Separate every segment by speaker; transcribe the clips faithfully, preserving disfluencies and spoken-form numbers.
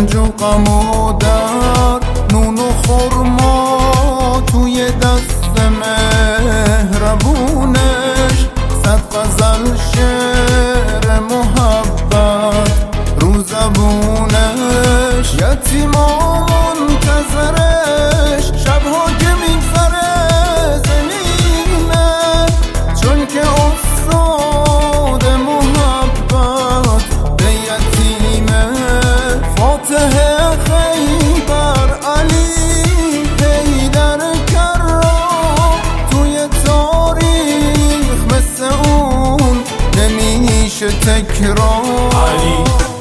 Speaker 1: رنج و غم و درد، نون و خرما توی دست مهربونش، صد غزل شعر محبت رو زبونش. یتیم و منتظرش شبها که میگذره زمینه، چون که افتاد محبت به یتیمه. فاتح خیبر علی حیدر کرام، توی تاریخ مثل اون نمیشه تکرار.
Speaker 2: علی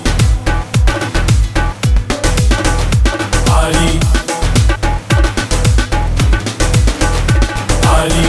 Speaker 2: علی علی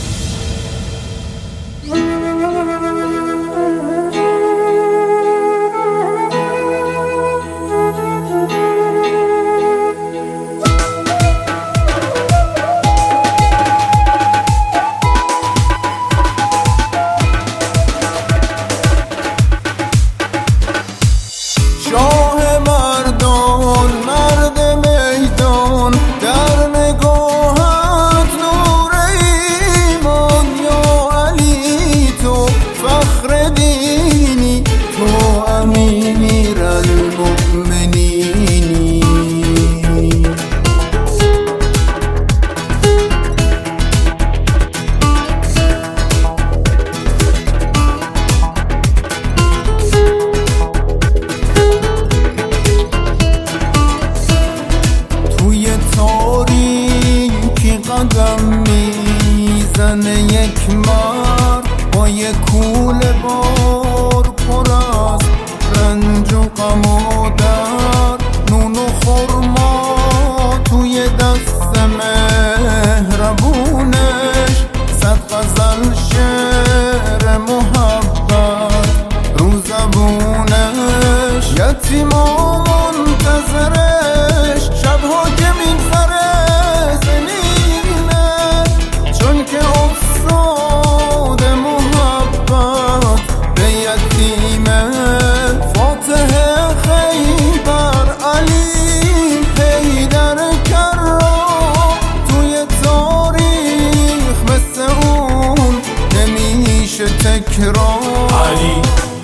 Speaker 1: شاه مردان، مرد میدان، در نگاهت نور ایمان. یا علی تو فخر دینی، تو امیر المؤمنینی. توی تاریکی قدم میزنه یک مرد، با یک کوله بار پر از رنج و غم و درد، نون و خرما توی دست مهربونش، صد غزل شعر محبت رو زبونش. یتیم و منتظرش شبها که میگذره زمینه، چون که افتاد محبت به یتیمه. فاتح خیبر علی حیدر کرام، توی تاریخ مثل اون نمیشه تکرار.
Speaker 2: علی